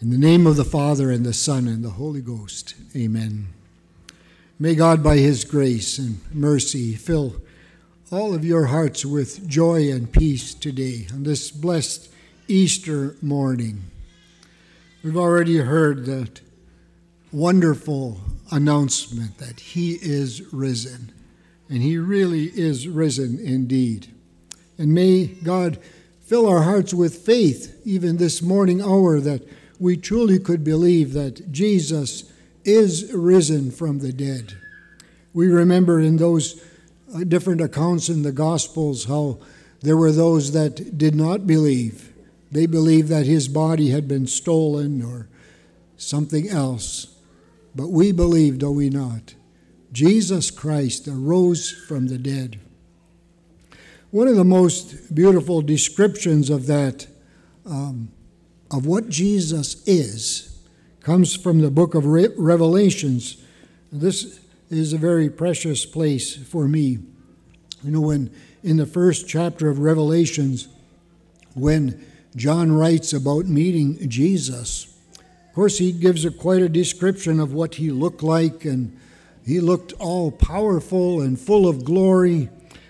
In the name of the Father, and the Son, and the Holy Ghost. Amen. May God, by His grace and mercy, fill all of your hearts with joy and peace today, on this blessed Easter morning. We've already heard that wonderful announcement that He is risen, and He really is risen indeed. And may God fill our hearts with faith, even this morning hour, that we truly could believe that Jesus is risen from the dead. We remember in those different accounts in the Gospels how there were those that did not believe. They believed that His body had been stolen or something else. But we believe, do we not? Jesus Christ arose from the dead. One of the most beautiful descriptions of that, of what Jesus is, comes from the book of Revelations. This is a very precious place for me. You know, when in the first chapter of Revelations, when John writes about meeting Jesus, of course he gives quite a description of what he looked like, and he looked all powerful and full of glory,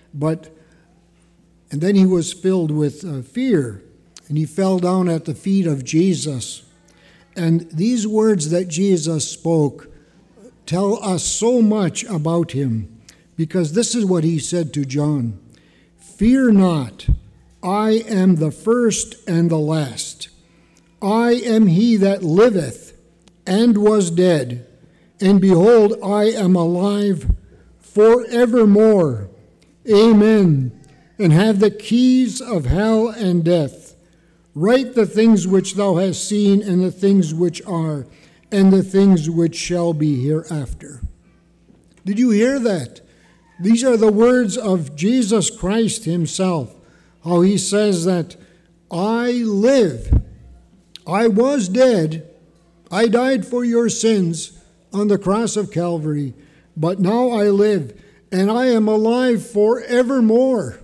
and then he was filled with fear. And he fell down at the feet of Jesus. And these words that Jesus spoke tell us so much about him, because this is what he said to John: "Fear not, I am the first and the last. I am he that liveth and was dead, and behold, I am alive forevermore. Amen. And have the keys of hell and death. Write the things which thou hast seen, and the things which are, and the things which shall be hereafter." Did you hear that? These are the words of Jesus Christ himself, how he says that I live. I was dead. I died for your sins on the cross of Calvary, but now I live, and I am alive forevermore.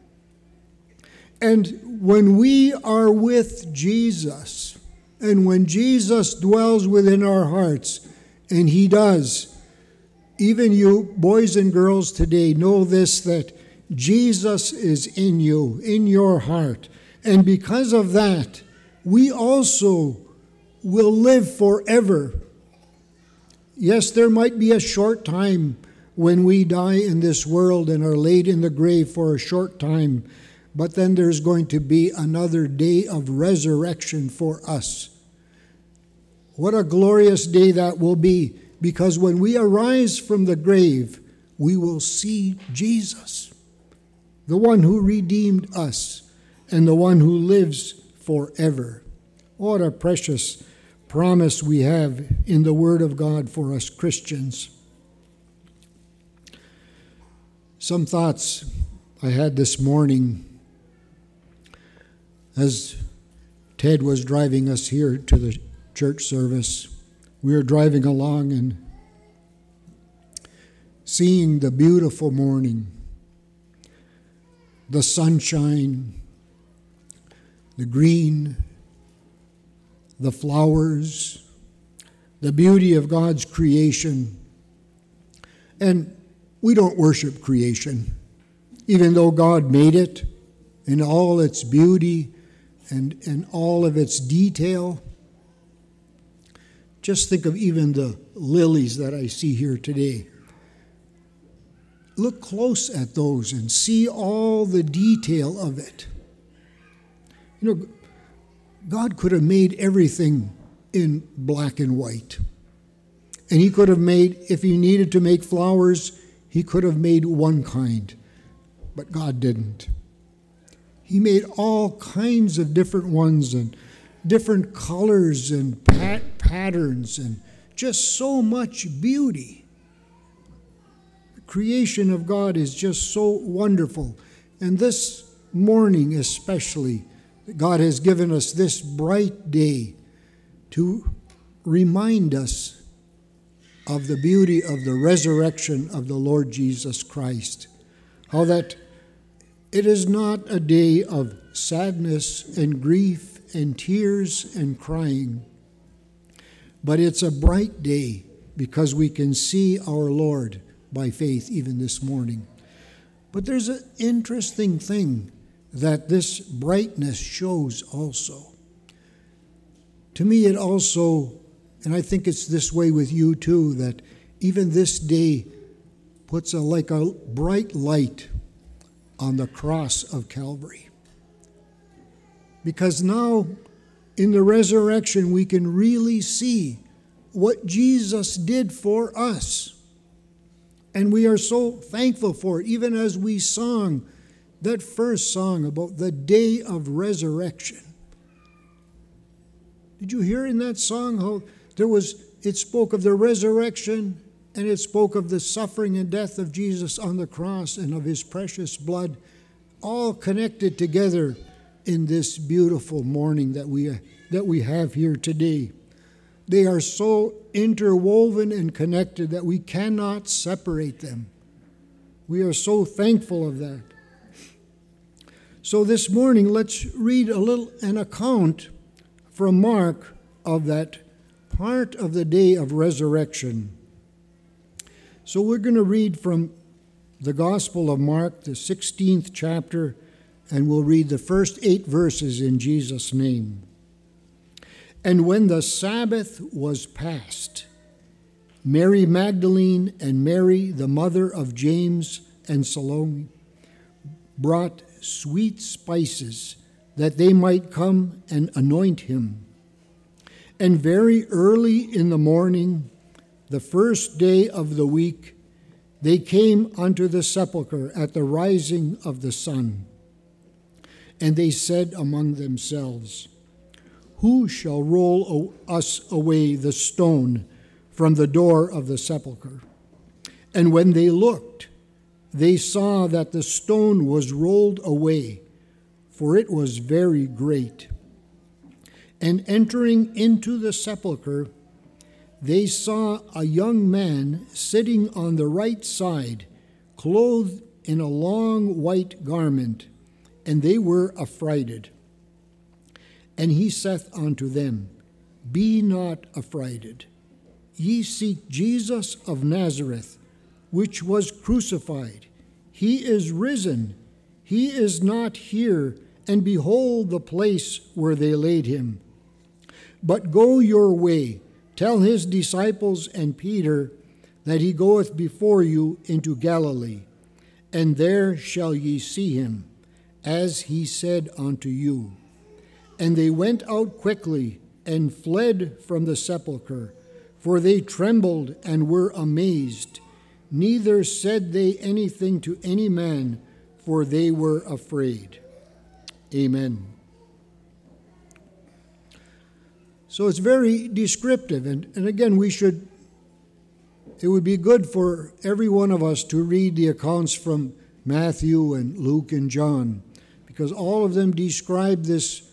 And when we are with Jesus, and when Jesus dwells within our hearts, and he does, even you boys and girls today know this, that Jesus is in you, in your heart. And because of that, we also will live forever. Yes, there might be a short time when we die in this world and are laid in the grave for a short time, but then there's going to be another day of resurrection for us. What a glorious day that will be, because when we arise from the grave, we will see Jesus, the one who redeemed us and the one who lives forever. What a precious promise we have in the Word of God for us Christians. Some thoughts I had this morning as Ted was driving us here to the church service. We were driving along and seeing the beautiful morning, the sunshine, the green, the flowers, the beauty of God's creation. And we don't worship creation, even though God made it in all its beauty and all of its detail. Just think of even the lilies that I see here today. Look close at those and see all the detail of it. You know, God could have made everything in black and white. And he could have made, if he needed to make flowers, he could have made one kind. But God didn't. He made all kinds of different ones and different colors and patterns and just so much beauty. The creation of God is just so wonderful. And this morning especially, God has given us this bright day to remind us of the beauty of the resurrection of the Lord Jesus Christ. How that it is not a day of sadness and grief and tears and crying, but it's a bright day because we can see our Lord by faith even this morning. But there's an interesting thing that this brightness shows also. To me, it also, and I think it's this way with you too, that even this day puts like a bright light on the cross of Calvary. Because now, in the resurrection, we can really see what Jesus did for us. And we are so thankful for it, even as we sang that first song about the day of resurrection. Did you hear in that song how it spoke of the resurrection, and it spoke of the suffering and death of Jesus on the cross and of his precious blood, all connected together in this beautiful morning that we have here today. They are so interwoven and connected that we cannot separate them. We are so thankful of that. So this morning, let's read an account from Mark of that part of the day of resurrection. So we're going to read from the Gospel of Mark, the 16th chapter, and we'll read the first 8 verses in Jesus' name. And when the Sabbath was past, Mary Magdalene and Mary, the mother of James and Salome, brought sweet spices that they might come and anoint him. And very early in the morning, the first day of the week, they came unto the sepulchre at the rising of the sun. And they said among themselves, Who shall roll us away the stone from the door of the sepulchre? And when they looked, they saw that the stone was rolled away, for it was very great. And entering into the sepulchre, they saw a young man sitting on the right side, clothed in a long white garment, and they were affrighted. And he saith unto them, Be not affrighted. Ye seek Jesus of Nazareth, which was crucified. He is risen. He is not here, and behold the place where they laid him. But go your way, tell his disciples and Peter that he goeth before you into Galilee, and there shall ye see him, as he said unto you. And they went out quickly and fled from the sepulchre, for they trembled and were amazed. Neither said they anything to any man, for they were afraid. Amen. So it's very descriptive, and again, it would be good for every one of us to read the accounts from Matthew and Luke and John, because all of them describe this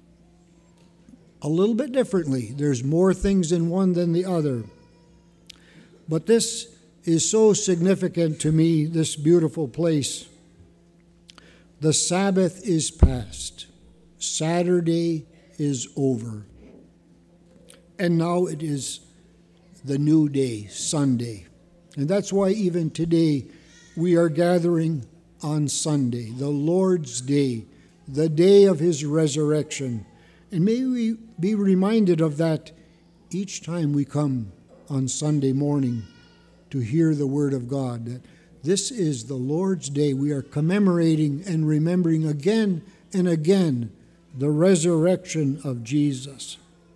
a little bit differently. There's more things in one than the other. But this is so significant to me, this beautiful place. The Sabbath is past. Saturday is over. And now it is the new day, Sunday. And that's why even today we are gathering on Sunday, the Lord's Day, the day of his resurrection. And may we be reminded of that each time we come on Sunday morning to hear the word of God, that this is the Lord's Day. We are commemorating and remembering again and again the resurrection of Jesus.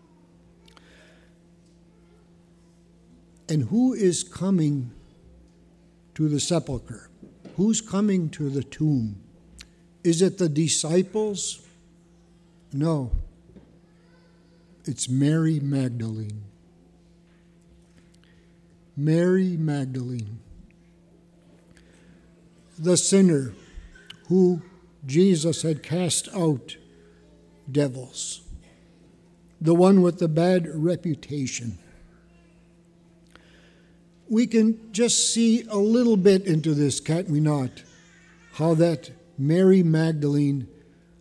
And who is coming to the sepulchre? Who's coming to the tomb? Is it the disciples? No. It's Mary Magdalene. Mary Magdalene, the sinner who Jesus had cast out devils, the one with the bad reputation. We can just see a little bit into this, can't we not? How that Mary Magdalene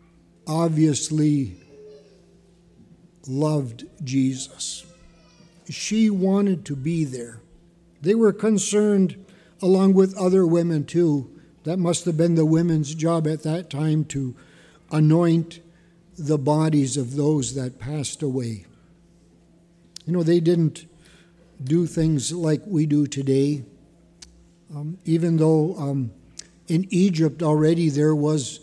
obviously loved Jesus. she wanted to be there. They were concerned, along with other women too. That must have been the women's job at that time, to anoint the bodies of those that passed away. They didn't do things like we do today. Even though in Egypt already there was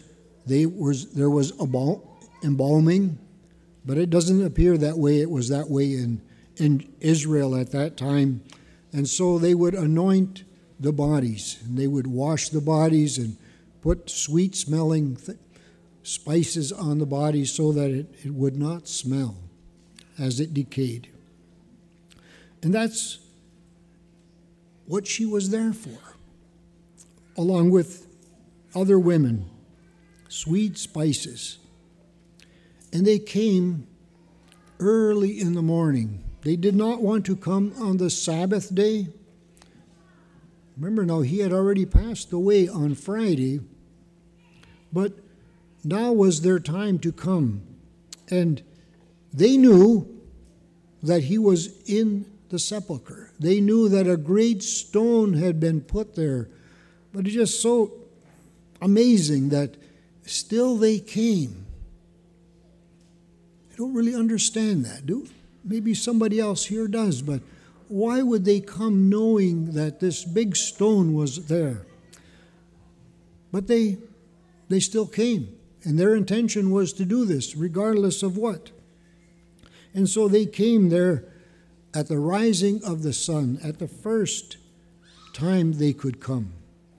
embalming, but it doesn't appear that way. It was that way in Israel at that time. And so they would anoint the bodies, and they would wash the bodies and put sweet-smelling spices on the bodies so that it would not smell as it decayed. And that's what she was there for, along with other women, sweet spices. And they came early in the morning. They did not want to come on the Sabbath day. Remember now, he had already passed away on Friday, but now was their time to come. And they knew that he was in the sepulcher. They knew that a great stone had been put there. But it's just so amazing that still they came. I don't really understand that, maybe somebody else here does, but why would they come knowing that this big stone was there? But they still came, and their intention was to do this, regardless of what. And so they came there at the rising of the sun, at the first time they could come.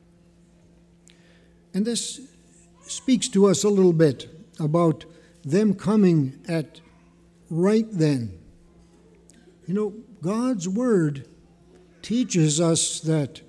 And this speaks to us a little bit about them coming at right then. God's Word teaches us that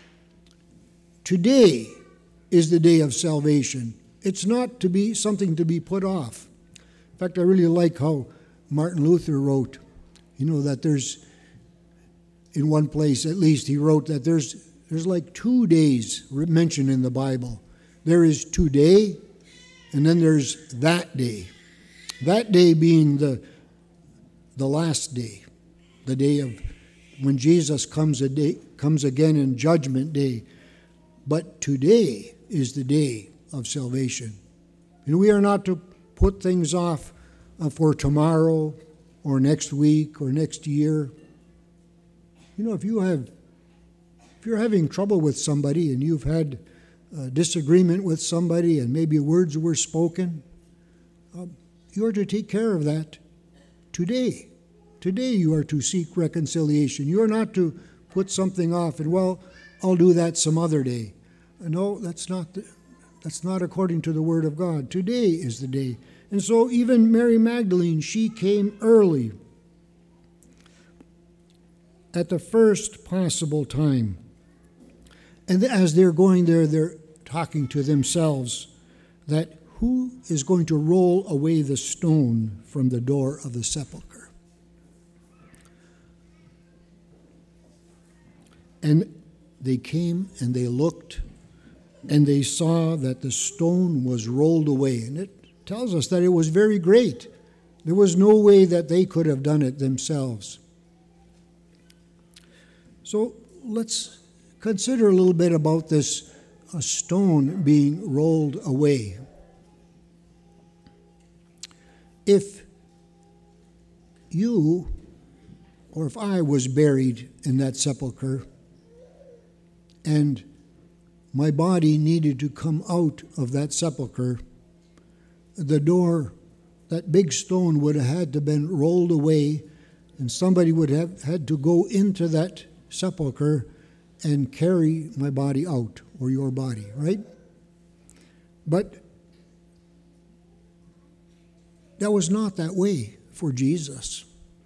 today is the day of salvation. It's not to be something to be put off. In fact, I really like how Martin Luther wrote, that there's, in one place at least, he wrote that there's like 2 days mentioned in the Bible. There is today, and then there's that day. That day being the last day, the day of when Jesus comes again in Judgment Day. But today is the day of salvation. We are not to put things off for tomorrow or next week or next year. If you're having trouble with somebody and you've had a disagreement with somebody and maybe words were spoken, you are to take care of that today. Today you are to seek reconciliation. You are not to put something off and, I'll do that some other day. No, that's not according to the Word of God. Today is the day. And so even Mary Magdalene, she came early at the first possible time. And as they're going there, they're talking to themselves that who is going to roll away the stone from the door of the sepulcher? And they came and they looked and they saw that the stone was rolled away. And it tells us that it was very great. There was no way that they could have done it themselves. So let's consider a little bit about this stone being rolled away. If you or if I was buried in that sepulcher and my body needed to come out of that sepulcher, the door, that big stone would have had to have been rolled away, and somebody would have had to go into that sepulcher and carry my body out, or your body, right? But that was not that way for Jesus.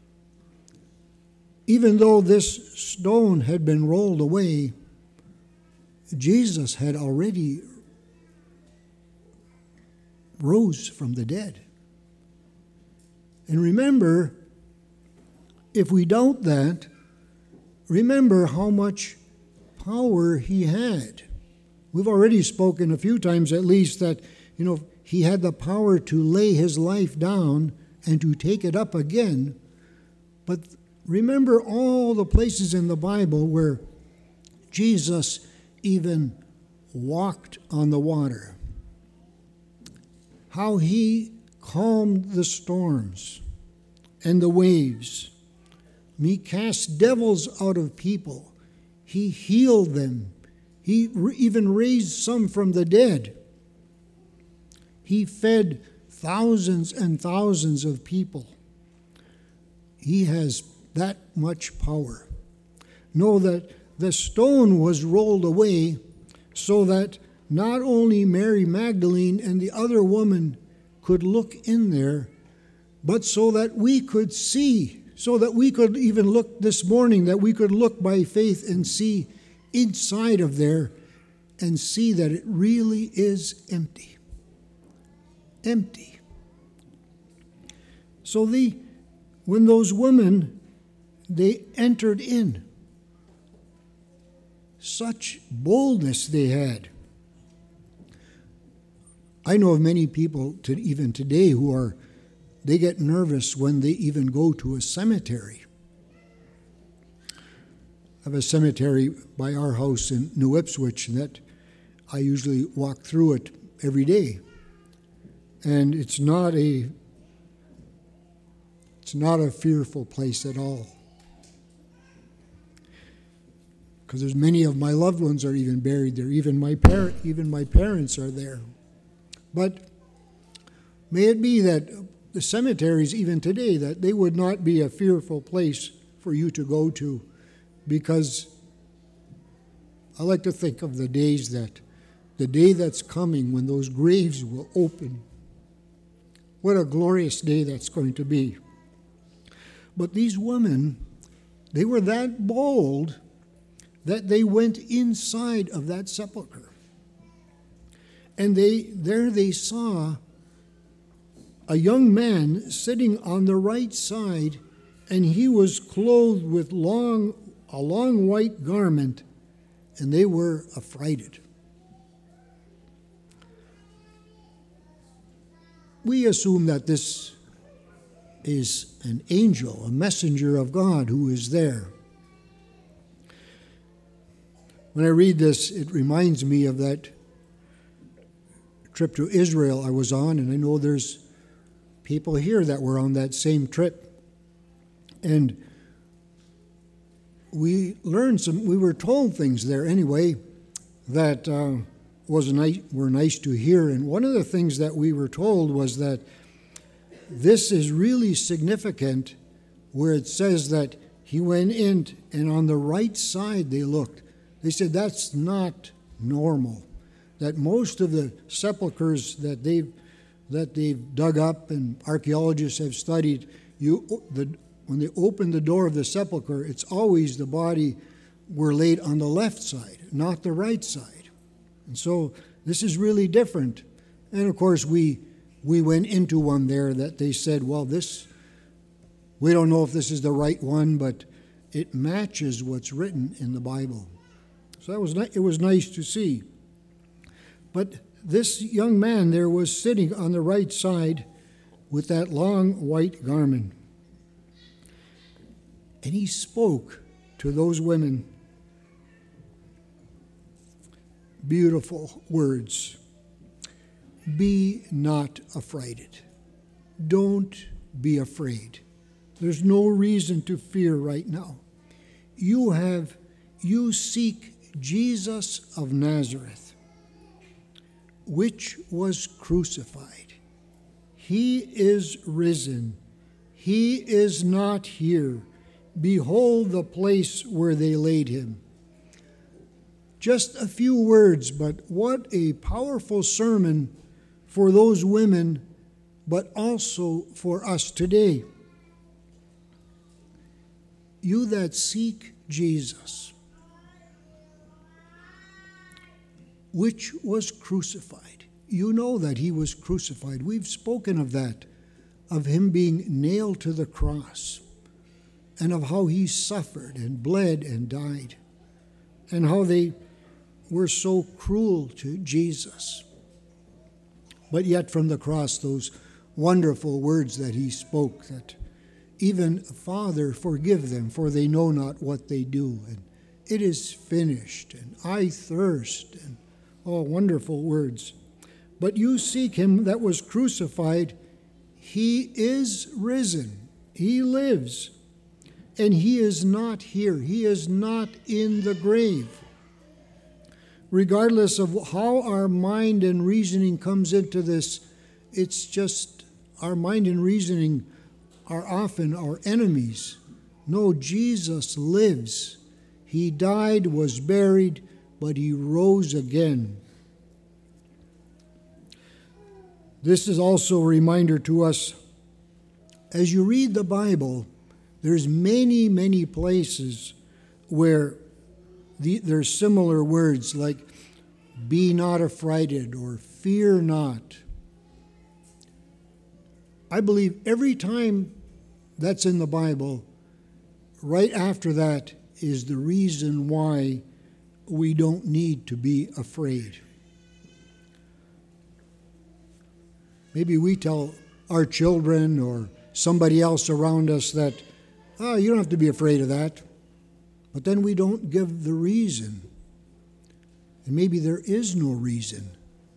Even though this stone had been rolled away, Jesus had already rose from the dead. And remember, if we doubt that, remember how much power he had. We've already spoken a few times at least that, he had the power to lay his life down and to take it up again. But remember all the places in the Bible where Jesus even walked on the water, how he calmed the storms and the waves. He cast devils out of people. He healed them. He even raised some from the dead. He fed thousands and thousands of people. He has that much power. Know that the stone was rolled away so that not only Mary Magdalene and the other woman could look in there, but so that we could see, so that we could even look this morning, that we could look by faith and see inside of there and see that it really is empty. Empty. So when those women, they entered in, such boldness they had. I know of many people even today they get nervous when they even go to a cemetery. I have a cemetery by our house in New Ipswich that I usually walk through it every day. And it's not a fearful place at all. Because there's many of my loved ones are even buried there. Even my parents are there. But may it be that the cemeteries even today, that they would not be a fearful place for you to go to, because I like to think of the day that's coming when those graves will open. What a glorious day that's going to be. But these women, they were that bold that they went inside of that sepulcher. And they saw a young man sitting on the right side, and he was clothed with a long white garment, and they were affrighted. We assume that this is an angel, a messenger of God who is there. When I read this, it reminds me of that trip to Israel I was on, and I know there's people here that were on that same trip. And we were told things there anyway that were nice to hear. And one of the things that we were told was that this is really significant, where it says that he went in and on the right side they looked. They said that's not normal. That most of the sepulchers that they've dug up and archaeologists have studied, when they open the door of the sepulcher, it's always the body were laid on the left side, not the right side. And so this is really different. And of course we went into one there that they said, well, we don't know if this is the right one, but it matches what's written in the Bible. So it was nice to see. But this young man there was sitting on the right side with that long white garment. And he spoke to those women beautiful words. Be not affrighted. Don't be afraid. There's no reason to fear right now. You seek Jesus of Nazareth, which was crucified. He is risen. He is not here. Behold the place where they laid him. Just a few words, but what a powerful sermon for those women, but also for us today. You that seek Jesus, which was crucified. You know that he was crucified. We've spoken of that, of him being nailed to the cross, and of how he suffered and bled and died, and how they were so cruel to Jesus. But yet from the cross, those wonderful words that he spoke, that even, Father, forgive them, for they know not what they do. And it is finished, and I thirst, and wonderful words. But you seek him that was crucified. He is risen. He lives. And he is not here. He is not in the grave. Regardless of how our mind and reasoning comes into this, it's just our mind and reasoning are often our enemies. No, Jesus lives. He died, was buried, but he rose again. This is also a reminder to us, as you read the Bible, there's many, many places where there's similar words like, be not affrighted or fear not. I believe every time that's in the Bible, right after that is the reason why we don't need to be afraid. Maybe we tell our children or somebody else around us that, you don't have to be afraid of that. But then we don't give the reason. And maybe there is no reason.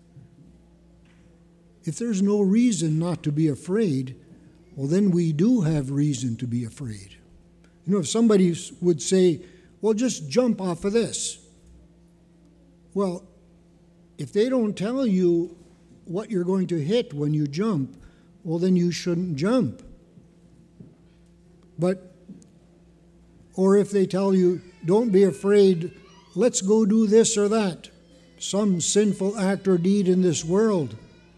If there's no reason not to be afraid, well, then we do have reason to be afraid. You know, if somebody would say, well, just jump off of this. Well, if they don't tell you what you're going to hit when you jump, well, then you shouldn't jump. Or if they tell you, don't be afraid, let's go do this or that, some sinful act or deed in this world.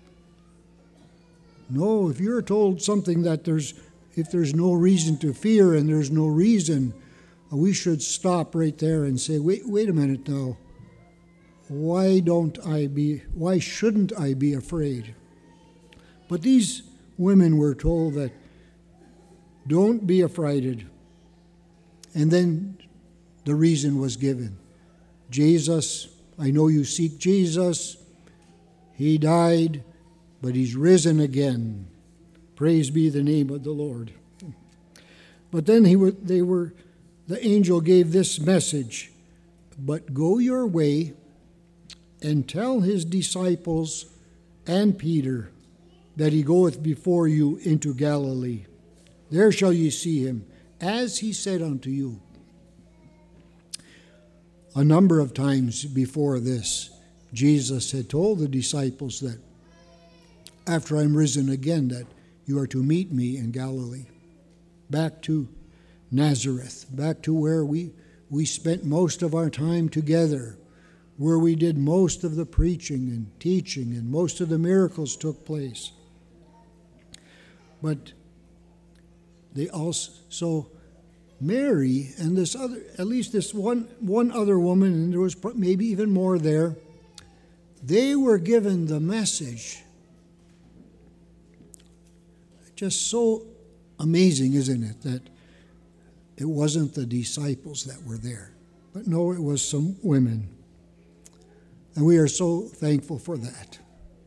No, if you're told something that if there's no reason to fear and there's no reason, we should stop right there and say, wait a minute now. Why shouldn't I be afraid? But these women were told that don't be affrighted. And then the reason was given. Jesus, I know you seek Jesus. He died, but he's risen again. Praise be the name of the Lord. But then the angel gave this message, but go your way and tell his disciples and Peter that he goeth before you into Galilee. There shall ye see him, as he said unto you. A number of times before this, Jesus had told the disciples that after I'm risen again, that you are to meet me in Galilee. Back to Nazareth, back to where we spent most of our time together, where we did most of the preaching and teaching and most of the miracles took place. But they also, Mary and this one other woman, and there was maybe even more there, they were given the message. Just so amazing, isn't it, that it wasn't the disciples that were there, but no, it was some women. And we are so thankful for that.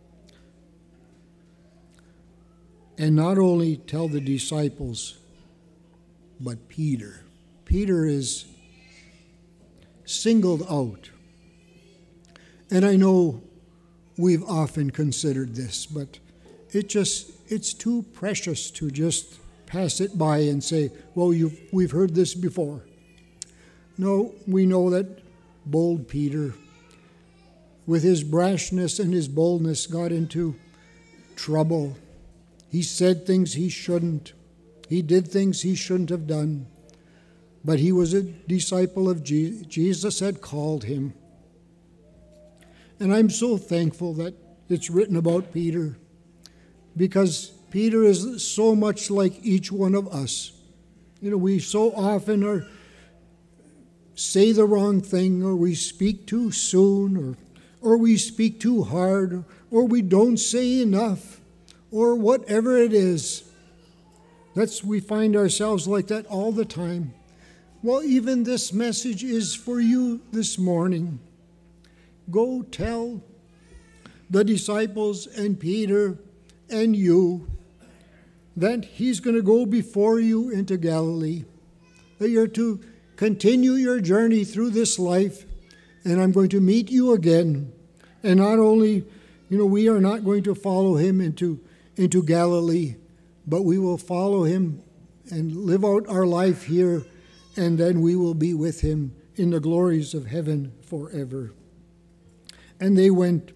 And not only tell the disciples, but Peter. Peter is singled out. And I know we've often considered this, but it's too precious to just pass it by and say, well, we've heard this before. No, we know that bold Peter, with his brashness and his boldness, got into trouble. He said things he shouldn't. He did things he shouldn't have done. But he was a disciple of Jesus. Jesus had called him. And I'm so thankful that it's written about Peter, because Peter is so much like each one of us. You know, we so often say the wrong thing, or we speak too soon, or we speak too hard, or we don't say enough, or whatever it is. We find ourselves like that all the time. Well, even this message is for you this morning. Go tell the disciples and Peter and you that he's going to go before you into Galilee, that you're to continue your journey through this life, and I'm going to meet you again. And not only, we are not going to follow him into Galilee, but we will follow him and live out our life here, and then we will be with him in the glories of heaven forever. And they went.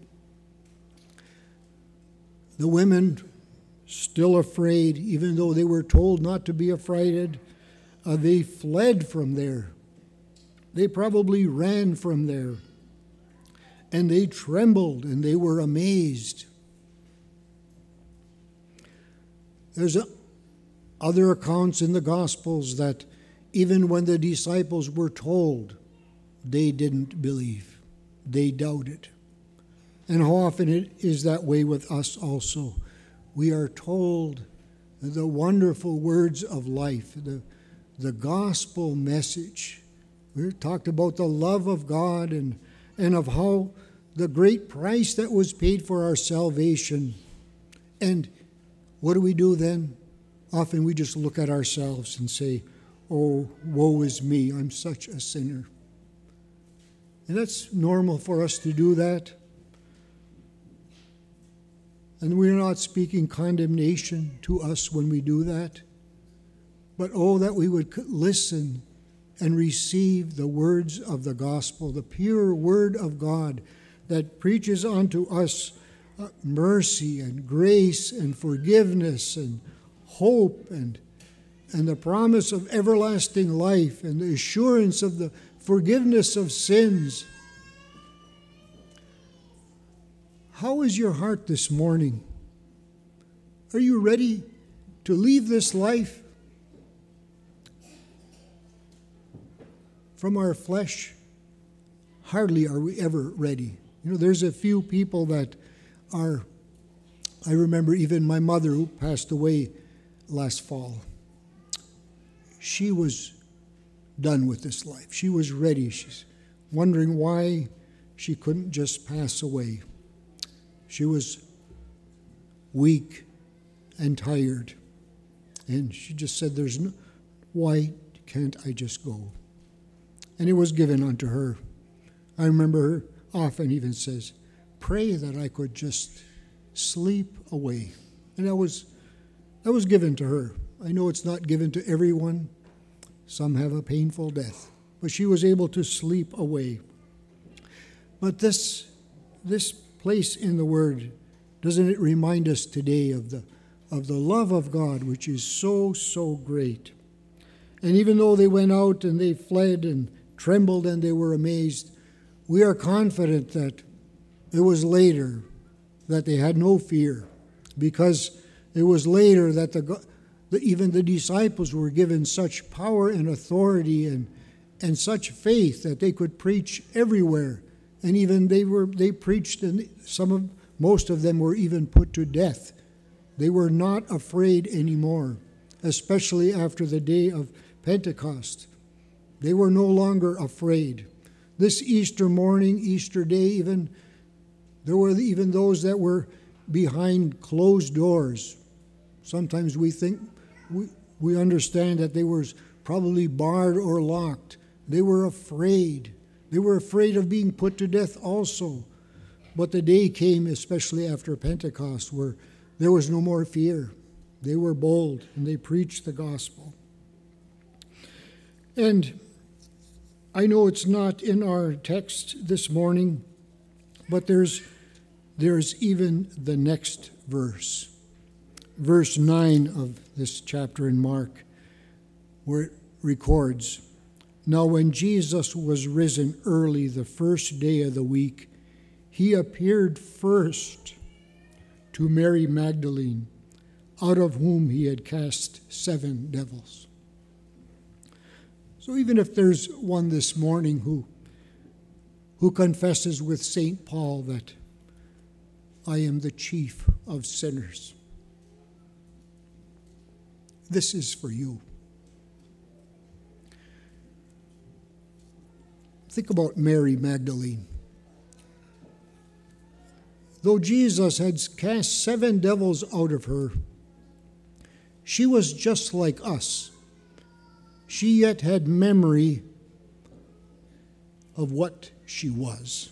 The women, still afraid, even though they were told not to be afraid, they fled from there. They probably ran from there. And they trembled and they were amazed. There's other accounts in the Gospels that even when the disciples were told, they didn't believe. They doubted. And how often it is that way with us also. We are told the wonderful words of life, the gospel message. We talked about the love of God and of how the great price that was paid for our salvation. And what do we do then? Often we just look at ourselves and say, "Oh, woe is me, I'm such a sinner." And that's normal for us to do that. And we're not speaking condemnation to us when we do that. But oh, that we would listen and receive the words of the gospel, the pure word of God that preaches unto us mercy and grace and forgiveness and hope and the promise of everlasting life and the assurance of the forgiveness of sins. How is your heart this morning? Are you ready to leave this life? From our flesh, hardly are we ever ready. There's a few people that are, I remember even my mother who passed away last fall. She was done with this life. She was ready. She's wondering why she couldn't just pass away. She was weak and tired. And she just said, why can't I just go? And it was given unto her. I remember her often even says, pray that I could just sleep away. And that was given to her. I know it's not given to everyone. Some have a painful death. But she was able to sleep away. But this place in the Word, doesn't it remind us today of the love of God, which is so, so great? And even though they went out and they fled and trembled and they were amazed, we are confident that it was later that they had no fear, because it was later that even the disciples were given such power and authority and such faith that they could preach everywhere. And even they preached, and most of them were even put to death. They were not afraid anymore, especially after the day of Pentecost. They were no longer afraid. This Easter morning, Easter day, even there were even those that were behind closed doors. Sometimes we think we understand that they were probably barred or locked. They were afraid. They were afraid of being put to death also. But the day came, especially after Pentecost, where there was no more fear. They were bold and they preached the gospel. And I know it's not in our text this morning, but there's even the next verse. Verse 9 of this chapter in Mark, where it records, "Now when Jesus was risen early the first day of the week, he appeared first to Mary Magdalene, out of whom he had cast 7 devils." So even if there's one this morning who confesses with St. Paul that I am the chief of sinners, this is for you. Think about Mary Magdalene. Though Jesus had cast 7 devils out of her, She was just like us. She yet had memory of what she was.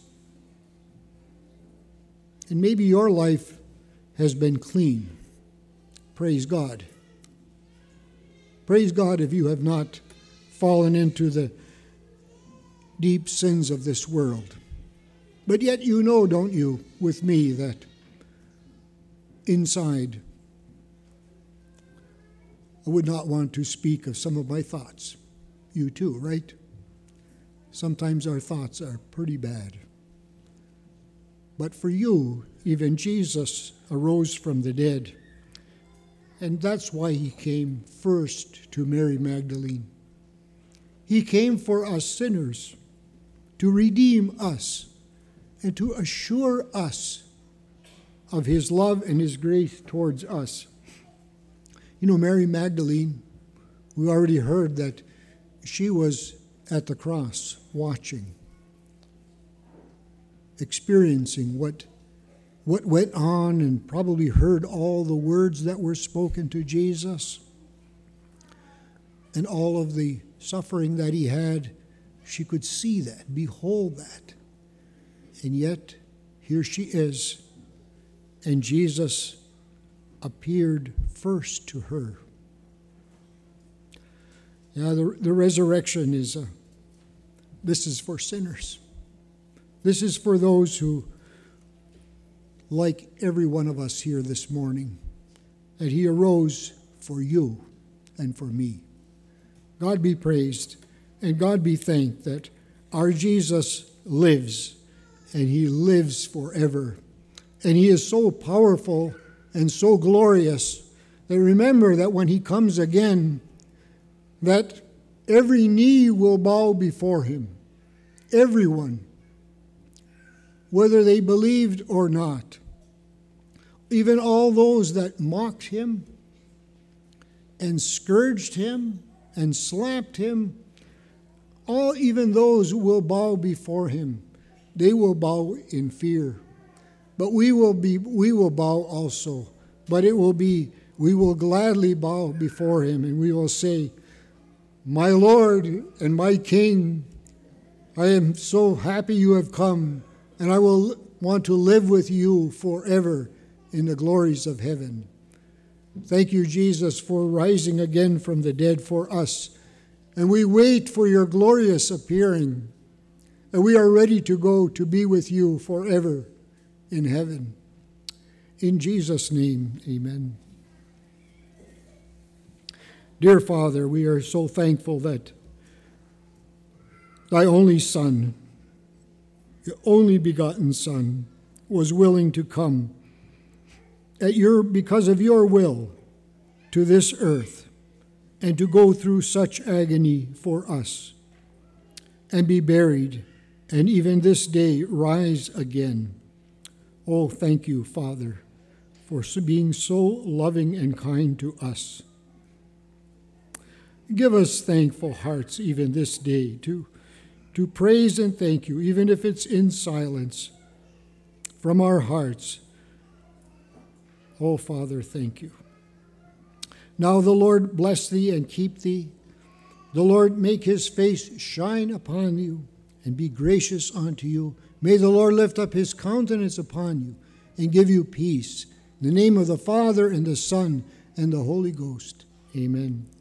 And maybe your life has been clean. Praise God. Praise God if you have not fallen into the deep sins of this world. But yet you know, don't you, with me, that inside I would not want to speak of some of my thoughts. You too, right? Sometimes our thoughts are pretty bad. But for you, even Jesus arose from the dead. And that's why he came first to Mary Magdalene. He came for us sinners, to redeem us, and to assure us of his love and his grace towards us. You know, Mary Magdalene, we already heard that she was at the cross watching, experiencing what went on, and probably heard all the words that were spoken to Jesus and all of the suffering that he had. She could see that, behold that. And yet, here she is, and Jesus appeared first to her. Yeah, the resurrection this is for sinners. This is for those who, like every one of us here this morning, that he arose for you and for me. God be praised and God be thanked that our Jesus lives, and he lives forever. And he is so powerful and so glorious that remember that when he comes again, that every knee will bow before him. Everyone, whether they believed or not. Even all those that mocked him and scourged him and slapped him, even those will bow before him. They will bow in fear. But we will bow also. But we will gladly bow before him, and we will say, "My Lord and my King, I am so happy you have come, and I will want to live with you forever in the glories of heaven." Thank you, Jesus, for rising again from the dead for us. And we wait for your glorious appearing. And we are ready to go to be with you forever in heaven. In Jesus' name, amen. Dear Father, we are so thankful that thy only Son, your only begotten Son, was willing to come because of your will to this earth and to go through such agony for us and be buried and even this day rise again. Oh, thank you, Father, for being so loving and kind to us. Give us thankful hearts even this day to praise and thank you, even if it's in silence, from our hearts. Oh, Father, thank you. Now the Lord bless thee and keep thee. The Lord make his face shine upon you and be gracious unto you. May the Lord lift up his countenance upon you and give you peace. In the name of the Father and the Son and the Holy Ghost. Amen.